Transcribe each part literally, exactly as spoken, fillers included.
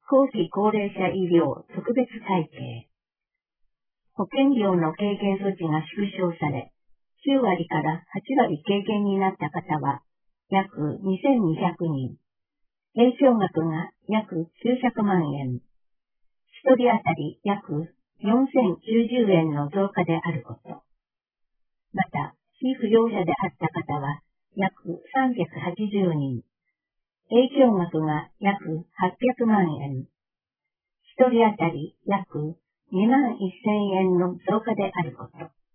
後期高齢者医療特別会計。保険料の軽減措置が縮小され、きゅうわりからはちわり軽減になった方は約にせんにひゃくにん。影響額が約きゅうひゃくまんえん。一人当たり約よんせんきゅうじゅうえんの増加であること。また、被扶養者であった方は約さんびゃくはちじゅうにん。影響額が約はっぴゃくまんえん。一人当たり約にまんせんえんの増加であること。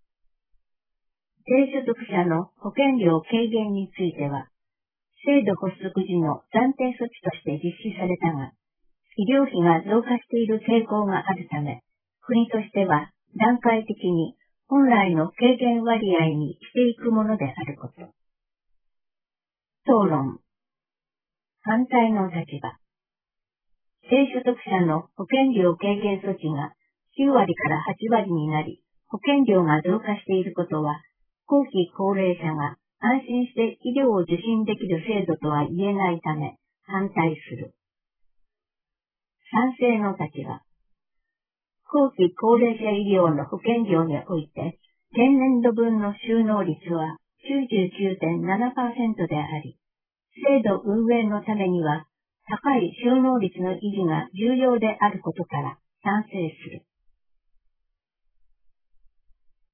低所得者の保険料軽減については、制度発足時の暫定措置として実施されたが、医療費が増加している傾向があるため、国としては段階的に本来の軽減割合にしていくものであること。討論。反対の立場。低所得者の保険料軽減措置がきゅうわりからはちわりになり、保険料が増加していることは、後期高齢者が安心して医療を受診できる制度とは言えないため、反対する。賛成の立場。後期高齢者医療の保険料において、前年度分の収納率は きゅうじゅうきゅうてんななパーセント であり、制度運営のためには、高い収納率の維持が重要であることから賛成する。